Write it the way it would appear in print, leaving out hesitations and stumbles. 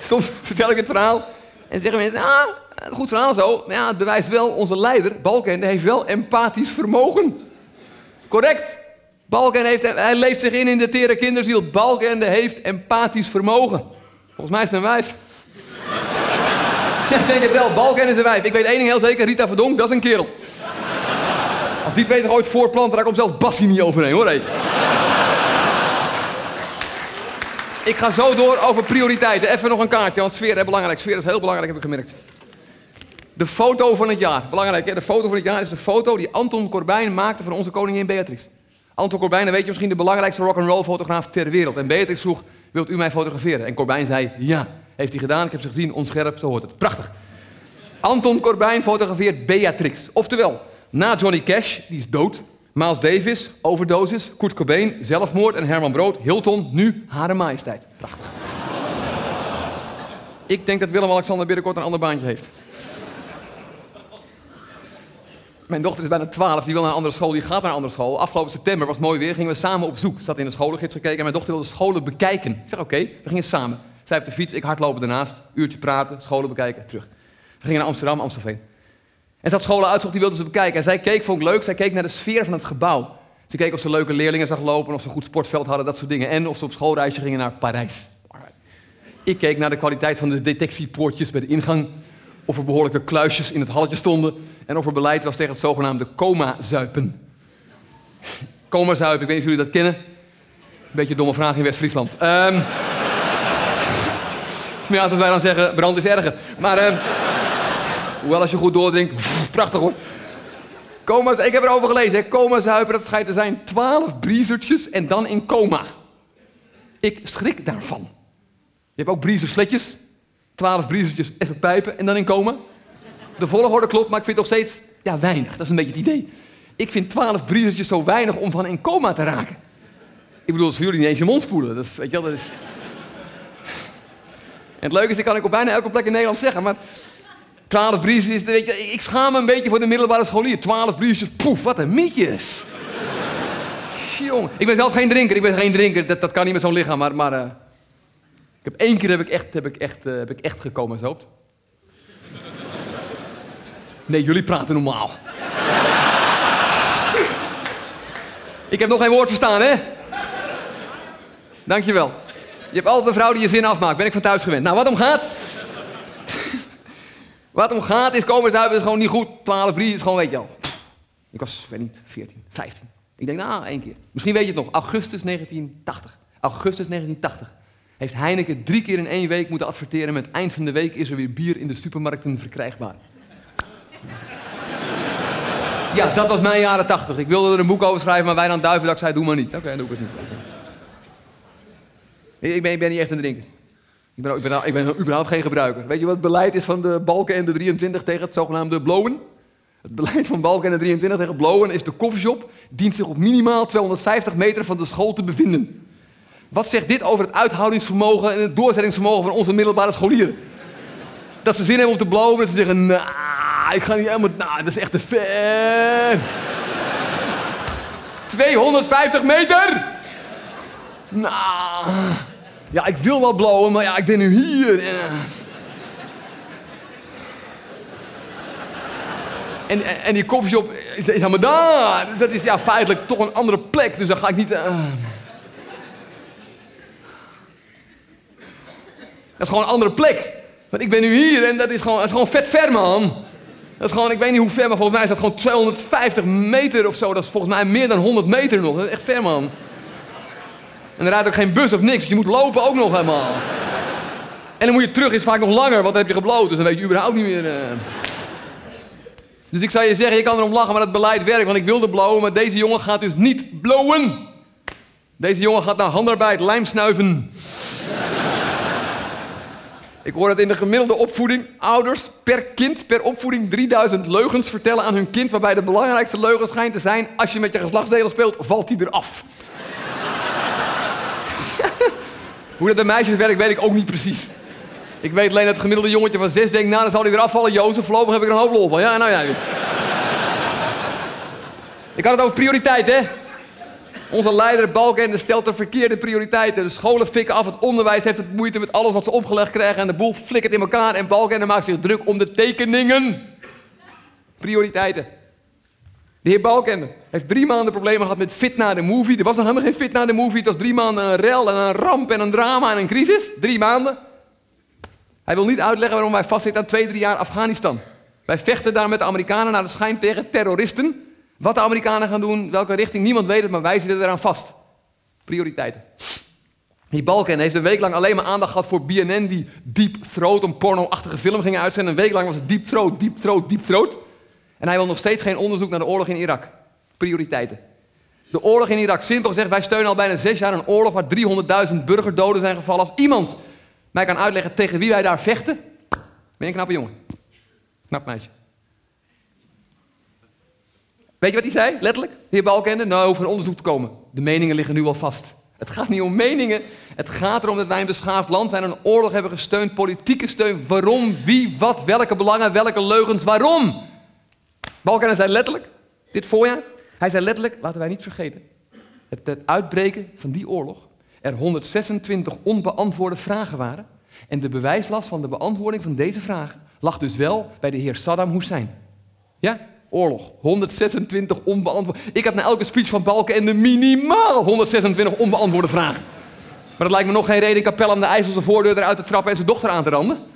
Soms vertel ik het verhaal en zeggen mensen, goed verhaal zo. Maar ja, het bewijst wel, onze leider, Balkenende, heeft wel empathisch vermogen. Correct. Balkenende hij leeft zich in de tere kinderziel. Balkenende heeft empathisch vermogen. Volgens mij is het een wijf. Ja, ik denk het wel. Balkenende is een wijf. Ik weet één ding heel zeker, Rita Verdonk, dat is een kerel. Als die twee zich ooit voorplanten, daar komt zelfs Bassie niet overheen, hoor. Hey. Ik ga zo door over prioriteiten. Even nog een kaartje, want sfeer is belangrijk. Sfeer is heel belangrijk, heb ik gemerkt. De foto van het jaar. Belangrijk, hè? De foto van het jaar is de foto die Anton Corbijn maakte van onze koningin Beatrix. Anton Corbijn, dan weet je misschien, de belangrijkste rock'n'roll fotograaf ter wereld. En Beatrix vroeg, wilt u mij fotograferen? En Corbijn zei, ja. Heeft hij gedaan, ik heb ze gezien, onscherp, zo hoort het. Prachtig. Anton Corbijn fotografeert Beatrix. Oftewel, na Johnny Cash, die is dood. Miles Davis, overdosis. Kurt Cobain, zelfmoord. En Herman Brood, Hilton, nu Hare Majesteit. Prachtig. Ik denk dat Willem-Alexander binnenkort een ander baantje heeft. Mijn dochter is bijna 12, die wil naar een andere school, die gaat naar een andere school. Afgelopen september was het mooi weer, gingen we samen op zoek. Ze had in de scholengids gekeken en mijn dochter wilde scholen bekijken. Ik zeg oké, we gingen samen. Zij op de fiets, ik hardlopen ernaast, uurtje praten, scholen bekijken, terug. We gingen naar Amsterdam, Amstelveen. En ze had scholen uitzocht, die wilde ze bekijken. En zij keek, vond ik leuk, zij keek naar de sfeer van het gebouw. Ze keek of ze leuke leerlingen zag lopen, of ze een goed sportveld hadden, dat soort dingen. En of ze op schoolreisje gingen naar Parijs. Ik keek naar de kwaliteit van de detectiepoortjes bij de ingang. Of er behoorlijke kluisjes in het halletje stonden. En of er beleid was tegen het zogenaamde coma-zuipen. Coma-zuipen, ik weet niet of jullie dat kennen. Een beetje een domme vraag in West-Friesland. Maar ja, zoals wij dan zeggen, brand is erger. Maar, hoewel als je goed doordrinkt, prachtig hoor. Coma, ik heb erover gelezen, coma-zuipen, dat schijnt te zijn 12 briezertjes en dan in coma. Ik schrik daarvan. Je hebt ook briezersletjes. 12 briezertjes, even pijpen en dan in coma. De volgorde klopt, maar ik vind het nog steeds weinig. Dat is een beetje het idee. Ik vind 12 briezertjes zo weinig om van in coma te raken. Ik bedoel, dat is voor jullie niet eens je mond spoelen. Dat is, weet je wel, dat is... En het leuke is, dat kan ik op bijna elke plek in Nederland zeggen, maar 12 briezertjes, weet je, ik schaam me een beetje voor de middelbare scholier. 12 briezertjes, poef, wat een mietjes. Jongen, ik ben zelf geen drinker. Dat kan niet met zo'n lichaam, maar ik heb 1 keer heb ik echt gekomen zoopt. Nee, jullie praten normaal. Ik heb nog geen woord verstaan, hè? Dankjewel. Je hebt altijd een vrouw die je zin afmaakt. Ben ik van thuis gewend. Nou, wat om gaat is komen zuipen is gewoon niet goed. 12 brief is gewoon, weet je wel. Ik was, weet niet, 14, 15. Ik denk, 1 keer. Misschien weet je het nog. Augustus 1980. Heeft Heineken 3 keer in 1 week moeten adverteren met eind van de week is er weer bier in de supermarkten verkrijgbaar. Ja, dat was mijn jaren 80. Ik wilde er een boek over schrijven, maar Wijnand Duivendak zei, doe maar niet. Oké, doe ik het niet. Ik ben niet echt een drinker. Ik ben überhaupt geen gebruiker. Weet je wat het beleid is van de Balkenende 23 tegen het zogenaamde blowen? Het beleid van Balkenende 23 tegen blowen is de koffieshop dient zich op minimaal 250 meter van de school te bevinden. Wat zegt dit over het uithoudingsvermogen en het doorzettingsvermogen van onze middelbare scholieren? Dat ze zin hebben om te blowen, dat ze zeggen, ik ga niet helemaal, dat is echt te ver. 250 meter? Ja, ik wil wel blowen, maar ik ben nu hier. En die koffieshop is helemaal daar. Dus dat is feitelijk toch een andere plek, dus dan ga ik niet... Dat is gewoon een andere plek. Want ik ben nu hier en dat is gewoon vet ver, man. Dat is gewoon, ik weet niet hoe ver, maar volgens mij is dat gewoon 250 meter of zo. Dat is volgens mij meer dan 100 meter nog. Dat is echt ver, man. En er rijdt ook geen bus of niks, dus je moet lopen ook nog helemaal. En dan moet je terug, is vaak nog langer, want dan heb je gebloot. Dus dan weet je überhaupt niet meer... Dus ik zou je zeggen, je kan erom lachen, maar het beleid werkt. Want ik wilde blowen, maar deze jongen gaat dus niet blowen. Deze jongen gaat naar handarbeid, lijmsnuiven. Ik hoor dat in de gemiddelde opvoeding ouders per opvoeding 3000 leugens vertellen aan hun kind, waarbij de belangrijkste leugen schijnt te zijn, als je met je geslachtsdelen speelt, valt die eraf. Hoe dat bij meisjes werkt, weet ik ook niet precies. Ik weet alleen dat het gemiddelde jongetje van 6 denkt, dan zal hij eraf vallen. Jozef, voorlopig heb ik er een hoop lol van. Ik had het over prioriteit, hè. Onze leider Balkenende stelt de verkeerde prioriteiten. De scholen fikken af, het onderwijs heeft het moeite met alles wat ze opgelegd krijgen en de boel flikkert in elkaar en Balkenende maakt zich druk om de tekeningen. Prioriteiten. De heer Balkenende heeft 3 maanden problemen gehad met Fitna de Movie. Er was nog helemaal geen Fitna de Movie. Het was 3 maanden een rel en een ramp en een drama en een crisis. 3 maanden. Hij wil niet uitleggen waarom wij vastzitten aan 2-3 jaar Afghanistan. Wij vechten daar met de Amerikanen naar de schijn tegen terroristen. Wat de Amerikanen gaan doen, welke richting, niemand weet het, maar wij zitten eraan vast. Prioriteiten. Die Balkenende heeft een week lang alleen maar aandacht gehad voor BNN, die Deep Throat, een porno-achtige film gingen uitzenden. Een week lang was het Deep Throat, Deep Throat, Deep Throat. En hij wil nog steeds geen onderzoek naar de oorlog in Irak. Prioriteiten. De oorlog in Irak, simpel gezegd, wij steunen al bijna 6 jaar een oorlog waar 300.000 burgerdoden zijn gevallen. Als iemand mij kan uitleggen tegen wie wij daar vechten, ben je een knappe jongen. Knap meisje. Weet je wat hij zei, letterlijk? De heer Balkenende, nou, over een onderzoek te komen. De meningen liggen nu al vast. Het gaat niet om meningen. Het gaat erom dat wij een beschaafd land zijn en een oorlog hebben gesteund, politieke steun. Waarom, wie, wat, welke belangen, welke leugens, waarom? Balkenende zei letterlijk, dit voorjaar, hij zei letterlijk, laten wij niet vergeten, het uitbreken van die oorlog, er 126 onbeantwoorde vragen waren en de bewijslast van de beantwoording van deze vragen lag dus wel bij de heer Saddam Hussein. Ja? Oorlog. 126 onbeantwoord. Ik heb na elke speech van Balkenende minimaal 126 onbeantwoorde vragen. Maar dat lijkt me nog geen reden in Capelle aan de IJsselse voordeur eruit te trappen en zijn dochter aan te randen.